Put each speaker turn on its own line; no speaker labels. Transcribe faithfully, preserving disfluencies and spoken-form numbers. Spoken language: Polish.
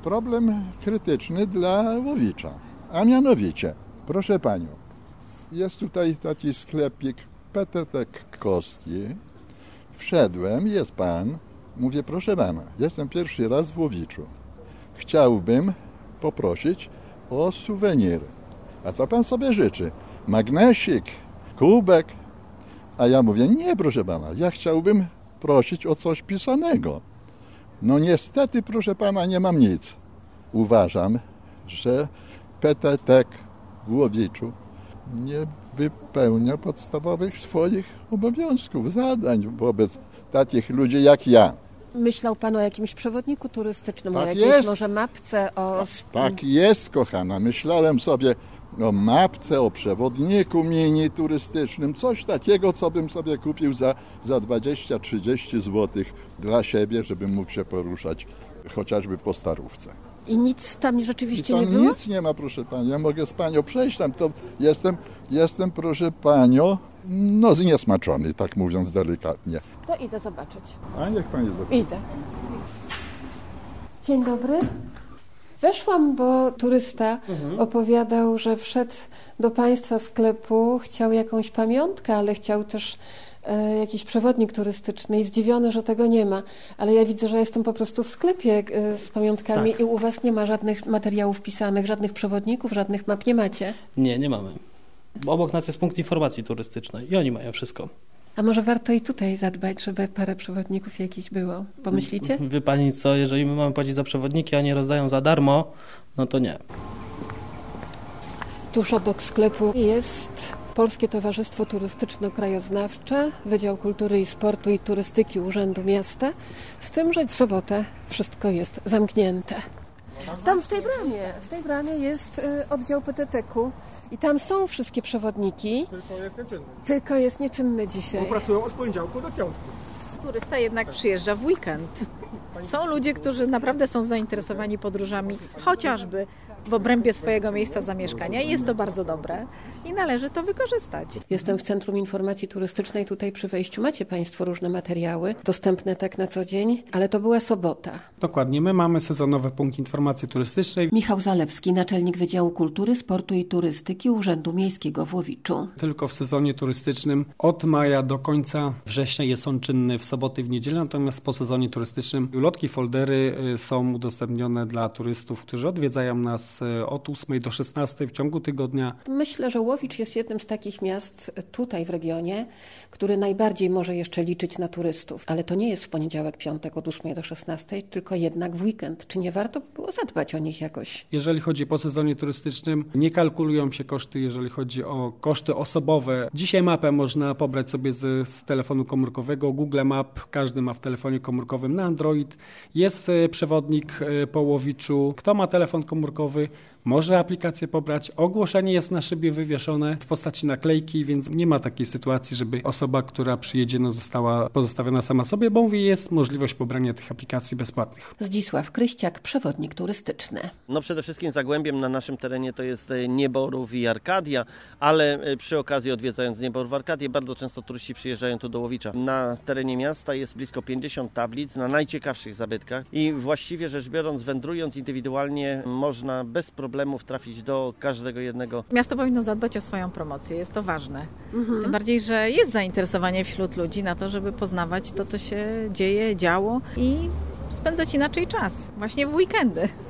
problem krytyczny dla Łowicza. A mianowicie, proszę panią, jest tutaj taki sklepik P T T Kostki. Wszedłem, jest pan. Mówię, proszę pana, jestem pierwszy raz w Łowiczu. Chciałbym poprosić o suweniry. A co pan sobie życzy? Magnesik, kubek. A ja mówię, nie proszę pana, ja chciałbym prosić o coś pisanego. No niestety, proszę pana, nie mam nic. Uważam, że P T T w Łowiczu nie wypełnia podstawowych swoich obowiązków, zadań wobec takich ludzi jak ja.
Myślał pan o jakimś przewodniku turystycznym,
tak
o jakiejś
jest.
może mapce? O...
Tak jest, kochana. Myślałem sobie o mapce, o przewodniku mini turystycznym, coś takiego, co bym sobie kupił za, za dwadzieścia trzydzieści złotych dla siebie, żebym mógł się poruszać chociażby po Starówce.
I nic tam rzeczywiście
I tam
nie było?
Nic nie ma, proszę pani. Ja mogę z panią przejść tam. To jestem, jestem, proszę panią, no zniesmaczony, tak mówiąc delikatnie.
To idę zobaczyć.
A niech pani zobaczy.
Idę. Dzień dobry. Weszłam, bo turysta mhm. opowiadał, że wszedł do państwa sklepu, chciał jakąś pamiątkę, ale chciał też e, jakiś przewodnik turystyczny i zdziwiony, że tego nie ma. Ale ja widzę, że jestem po prostu w sklepie e, z pamiątkami tak. I u was nie ma żadnych materiałów pisanych, żadnych przewodników, żadnych map nie macie?
Nie, nie mamy. Obok nas jest punkt informacji turystycznej i oni mają wszystko.
A może warto i tutaj zadbać, żeby parę przewodników jakichś było? Pomyślicie?
Wie pani co, jeżeli my mamy płacić za przewodniki, a nie rozdają za darmo, no to nie.
Tuż obok sklepu jest Polskie Towarzystwo Turystyczno-Krajoznawcze, Wydział Kultury i Sportu i Turystyki Urzędu Miasta, z tym, że w sobotę wszystko jest zamknięte. Tam w tej bramie, w tej bramie jest y, oddział P T T K-u i tam są wszystkie przewodniki.
Tylko jest nieczynny.
Tylko jest nieczynny dzisiaj.
Bo pracują od poniedziałku do piątku.
Turysta jednak przyjeżdża w weekend. Są ludzie, którzy naprawdę są zainteresowani podróżami, chociażby w obrębie swojego miejsca zamieszkania. Jest to bardzo dobre i należy to wykorzystać.
Jestem w Centrum Informacji Turystycznej. Tutaj przy wejściu macie państwo różne materiały dostępne tak na co dzień, ale to była sobota.
Dokładnie. My mamy sezonowy punkt informacji turystycznej.
Michał Zalewski, naczelnik Wydziału Kultury, Sportu i Turystyki Urzędu Miejskiego w Łowiczu.
Tylko w sezonie turystycznym od maja do końca września jest on czynny w soboty i w niedzielę, natomiast po sezonie turystycznym ulotki, foldery są udostępnione dla turystów, którzy odwiedzają nas od ósmej do szesnastej w ciągu tygodnia.
Myślę, że Łowicz jest jednym z takich miast tutaj w regionie, który najbardziej może jeszcze liczyć na turystów. Ale to nie jest w poniedziałek, piątek od ósmej do szesnastej, tylko jednak w weekend. Czy nie warto by było zadbać o nich jakoś?
Jeżeli chodzi po sezonie turystycznym, nie kalkulują się koszty, jeżeli chodzi o koszty osobowe. Dzisiaj mapę można pobrać sobie z, z telefonu komórkowego, Google Map, każdy ma w telefonie komórkowym na Android. Jest przewodnik po Łowiczu. Kto ma telefon komórkowy, może aplikację pobrać. Ogłoszenie jest na szybie wywieszone w postaci naklejki, więc nie ma takiej sytuacji, żeby osoba, która przyjedzie, no, została pozostawiona sama sobie, bo mówię, jest możliwość pobrania tych aplikacji bezpłatnych.
Zdzisław Kryściak, przewodnik turystyczny.
No przede wszystkim Zagłębiem na naszym terenie to jest Nieborów i Arkadia, ale przy okazji odwiedzając Nieborów, Arkadię, bardzo często turyści przyjeżdżają tu do Łowicza. Na terenie miasta jest blisko pięćdziesiąt tablic na najciekawszych zabytkach i właściwie rzecz biorąc, wędrując indywidualnie, można bez problemu trafić do każdego jednego.
Miasto powinno zadbać o swoją promocję, jest to ważne.
Mhm.
Tym bardziej, że jest zainteresowanie wśród ludzi na to, żeby poznawać to, co się dzieje, działo i spędzać inaczej czas, właśnie w weekendy.